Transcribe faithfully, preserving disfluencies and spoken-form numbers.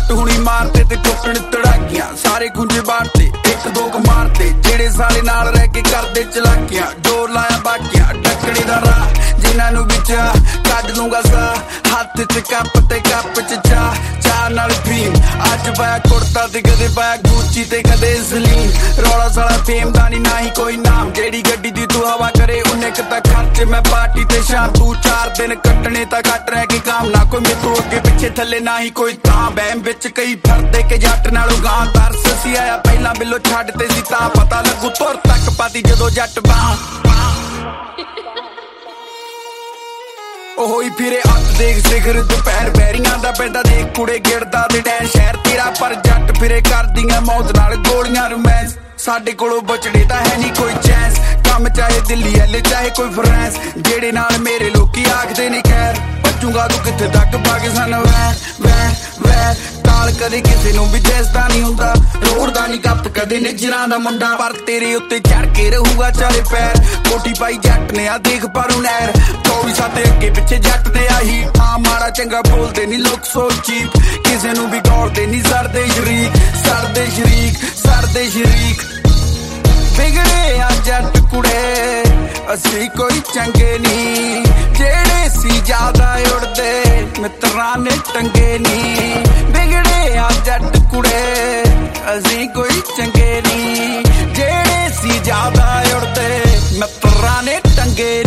जट हुणी मारते ते टुटण तड़ाकियां सारे खुंजे बांटते एक दो क मारते जेड़े साले नाल रह के करदे चलाकियां जोर लाया बाकियां डकणे दा राह जिन्हां नूं विच कढ दूंगा सा हत्थ च कप ते कप च चाह चाह नाल फीम अज पाया कुर्ता ते कदे पाया गुच्ची ते कदे सलीम रौला साला फेम दा नी ना ही कोई नाम जेड़ी गड्डी दी तू हवा करे उन्ने क तां खर्चे मैं पार्टी ते शाम तू चार दिन कट्टने तां कट रह के काम ना कोई मेरे तो अगे पिछे थले ना ही कोई तां बैम विच कई फरदे के जट नालों गां तरस सी आया पहला बिलो छड्डते सी तां पता लगू तुर तक पाती जदों जट बां ओही फिरे अत देख सिखर दोपहर बैरियां दा पैंदा देख कुड़े गिरदा ते डैन शहर तेरा पर जट फिरे करदियां मौत नाल गोलियां रोमांस साडे कोलों बचड़े तां है नी कोई चांस कम चाहे दिल्ली एल चाहे कोई फ्रांस जेड़े नाल मेरे लोकी आखदे नी खैर भजूंगा तू कित्थे तक पाकिस्तान वैर वैर वैर ताल कदे किसे नूं भी दिसदा नी हुंदा रोड़दा नी गप कदे निजरां दा मुंडा पर तेरे उत्ते चढ़ के रहूगा चाले पैर कोटी पाई जट ने आ देख परों नैर चौबी साते अगे पिछे जट ते आही हाँ माड़ा चंगा बोलदे नी लोग सो चीप किसे नूं भी गौलदे नी सरदे शरीक सरदे शरीक सरदे शरीक बिगड़े आ जट कुड़े असी कोई चंगे नी जेड़े सी ज्यादा उड़दे मित्रां ने टंगे नी बिगड़े आ जट कुड़े असी कोई चंगे नी जेड़े सी ज्यादा उड़दे मित्रां ने टंगे